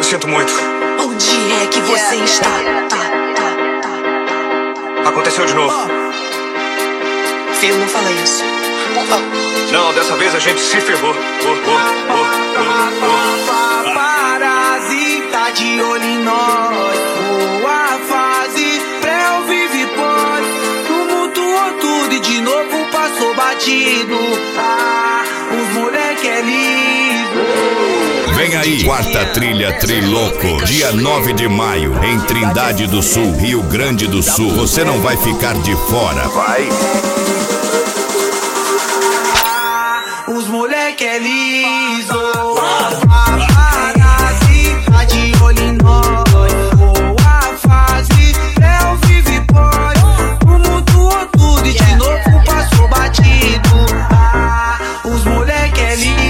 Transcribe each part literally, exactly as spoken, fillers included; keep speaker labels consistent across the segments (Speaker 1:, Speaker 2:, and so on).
Speaker 1: sinto muito.
Speaker 2: Onde é que você
Speaker 3: Yeah,
Speaker 2: está?
Speaker 3: yeah,
Speaker 2: Tá, tá, tá, tá.
Speaker 1: Aconteceu de novo.
Speaker 2: Phil, não fala isso. Por favor.
Speaker 1: Não, dessa vez a gente se ferrou. Oh, oh, oh, oh, oh.
Speaker 4: Paparazzi tá de olho em nós. Boa fase, pré vive pós. Tumultuou tudo e de novo passou batido. Ah, os moleque é liso.
Speaker 5: Vem aí, quarta trilha Triloco, dia nove de maio, em Trindade do Sul, Rio Grande do Sul. Você não vai ficar de fora.
Speaker 1: Vai.
Speaker 4: Os moleque é liso. Paparazzi tá de olho em nós. Boa fase, pré vive pós. Tumultuou tudo e de novo passou batido. Ah, os moleque é liso.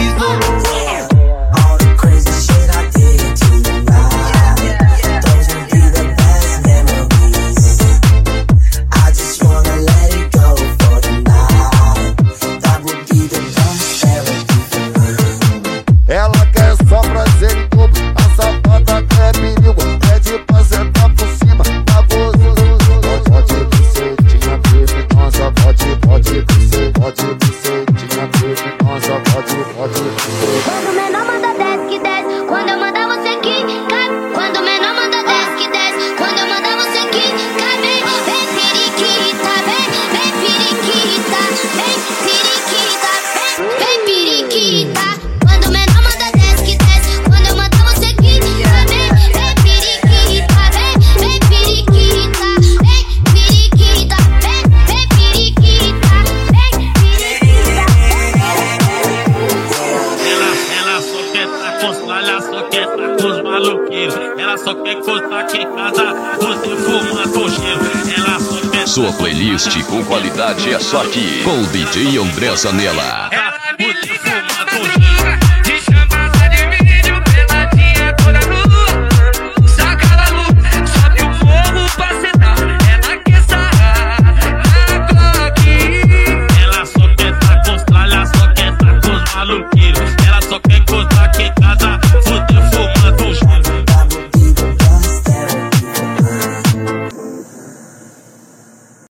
Speaker 6: Ela quer só prazer em tudo, a safada quer perigo, pede pra sentar por cima da gostoso. Pode bucetinha criminosa, pode, pode bucetinha, pode bucetinha criminosa, pode, pode bucetinha.
Speaker 7: Quando o menor manda desce que desce, quando eu mandar você que cabe. Quando o menor manda desce que desce, quando eu mandar você que cabe. Vem periquita, vem, vem periquita, vem periquita, vem, vem periquita. Quando o menor manda desce que desce, quando eu mandar você que cabe. Vem periquita, vem, vem periquita, vem periquita, vem, vem periquita, vem periquita.
Speaker 8: Ela só quer tá com ela só quer tá com os maluqueiros. Ela só quer coisar aqui em casa, você fumando o cheiro. Ela só quer.
Speaker 9: Sua playlist com qualidade é só aqui, com o D J André Zanella.
Speaker 8: Ela me fumando o cheiro. De chamada de vídeo, peladinha toda nua. Saca a luz, sobe o fogo pra sentar. Ela quer sarrar na Glock. Ela só quer tá com os tralhas, só quer tá com os maluqueiros.